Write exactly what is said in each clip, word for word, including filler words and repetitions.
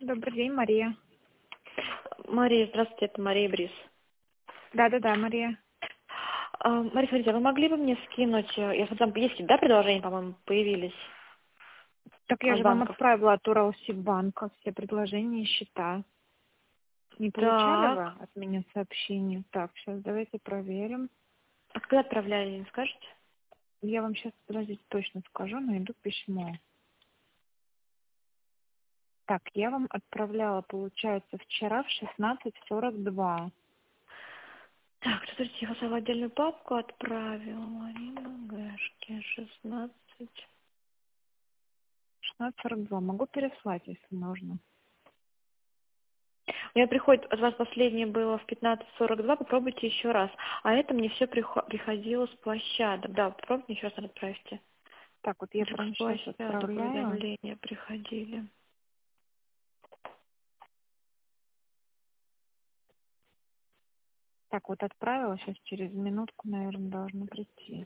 Добрый день, Мария. Мария, здравствуйте, это Мария Брис. Да-да-да, Мария. А, Мария, смотрите, а вы могли бы мне скинуть, э, я смотрю, там есть, да, предложения, по-моему, появились Так я от же вам банков? отправила от Уралсиббанка все предложения и счета. Не получали вы Так, от меня сообщение? Так, сейчас давайте проверим. а когда отправляли, не скажете? Я вам сейчас, подождите, точно скажу, найду письмо. Так, я вам отправляла, получается, вчера в шестнадцать сорок два. Так, смотрите, я хотела в отдельную папку отправила. Марина Гэшки, шестнадцать. шестнадцать сорок два. Могу переслать, если нужно. У меня приходит, от вас последнее было в пятнадцать сорок два, попробуйте еще раз. А это мне все приходило с площадок. Да, попробуйте еще раз отправьте. Так, вот я Вдруг прямо с сейчас площадок отправляю. уведомления приходили. Так, вот отправила, сейчас через минутку, наверное, должно прийти.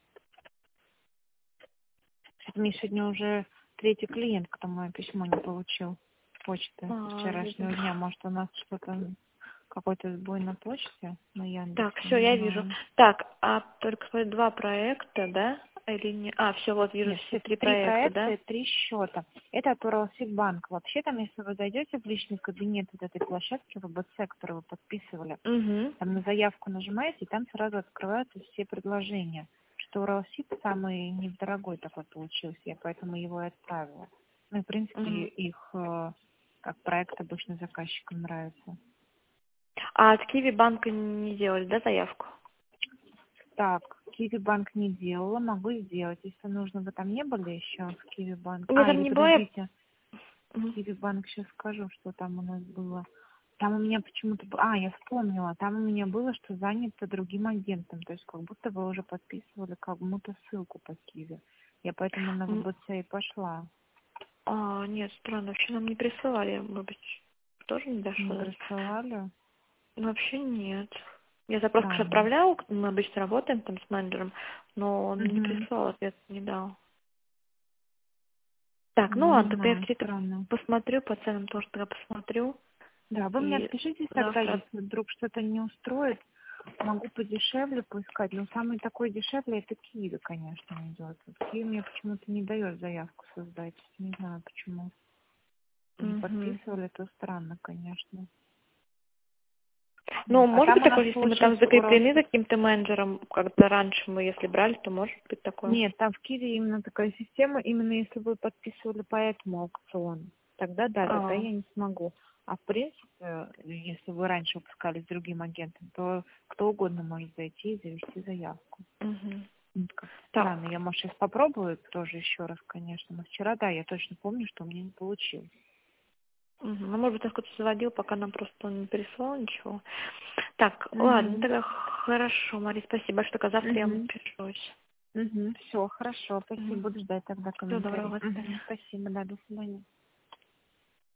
Это мне сегодня уже третий клиент, кто мое письмо не получил с почты с А, вчерашнего видимо. дня. Может, у нас что-то, какой-то сбой на почте, на Так, Яндексе, все, не я вижу. знаю. Так, а только смотри, два проекта, да? Или не? А, все, вот вижу Нет, все это три три проекта, проекта да? и три счета. Это от Уралсиббанк. Вообще, там, если вы зайдете в личный кабинет вот этой площадки ВБЦ, которую вы подписывали, Угу. там на заявку нажимаете, и там сразу открываются все предложения. Что Уралсиб самый недорогой такой получился, я поэтому его и отправила. Ну, и, в принципе, Угу. их э, как проект обычно заказчикам нравится. А от Киви банка не делали, да, заявку? Так, Киви банк не делала, могу сделать. Если нужно, вы там не были еще в Киви банк? Я А, там или не была, я... подождите, Мгм. Киви банк, сейчас скажу, что там у нас было. Там у меня почему-то... б- А, я вспомнила. Там у меня было, что занято другим агентом. То есть как будто вы уже подписывали кому-то ссылку по Киви. Я поэтому на М, ВБЦ и пошла. А, нет, странно, вообще нам не присылали, может быть, тоже не Не дошло до нас? присылали? Ну, вообще нет. Я запрос, конечно, Странно. отправлял, мы обычно работаем там с менеджером, но он не Угу. прислал, ответ не дал. Так, ну Ну, не ладно, тогда я знаю, все-таки странно. посмотрю, по ценам тоже тогда посмотрю. Да, вы мне И отпишитесь тогда, завтра... если вдруг что-то не устроит. Могу подешевле поискать, но самый такой дешевле это Киви, конечно, идет. Вот Киви мне почему-то не дает заявку создать. Не знаю почему. Не Мгм. подписывали, то странно, конечно. Ну, Вот. А может быть там у нас такое, если мы там получился закреплены за Уралсиб. каким-то менеджером, когда раньше мы, если брали, то может быть такое. Нет, там в Киви именно такая система, именно если вы подписывали по этому аукциону. Тогда да, тогда А, я не смогу. А в принципе, если вы раньше выпускали с другим агентом, то кто угодно может зайти и завести заявку. мгм. Ну, это как-то Так, странно. Я, может, сейчас попробую тоже еще раз, конечно. Но вчера, да, я точно помню, что у меня не получилось. мгм. Ну, может быть, он кто-то заводил, пока нам просто он не переслал ничего. Так, ладно, Угу. тогда хорошо, Мария, спасибо большое, только завтра я вам Угу. пишусь. Угу. Все, хорошо. Спасибо. Буду ждать тогда Всего доброго, комментарий. до Угу. свидания. Спасибо, да, до свидания.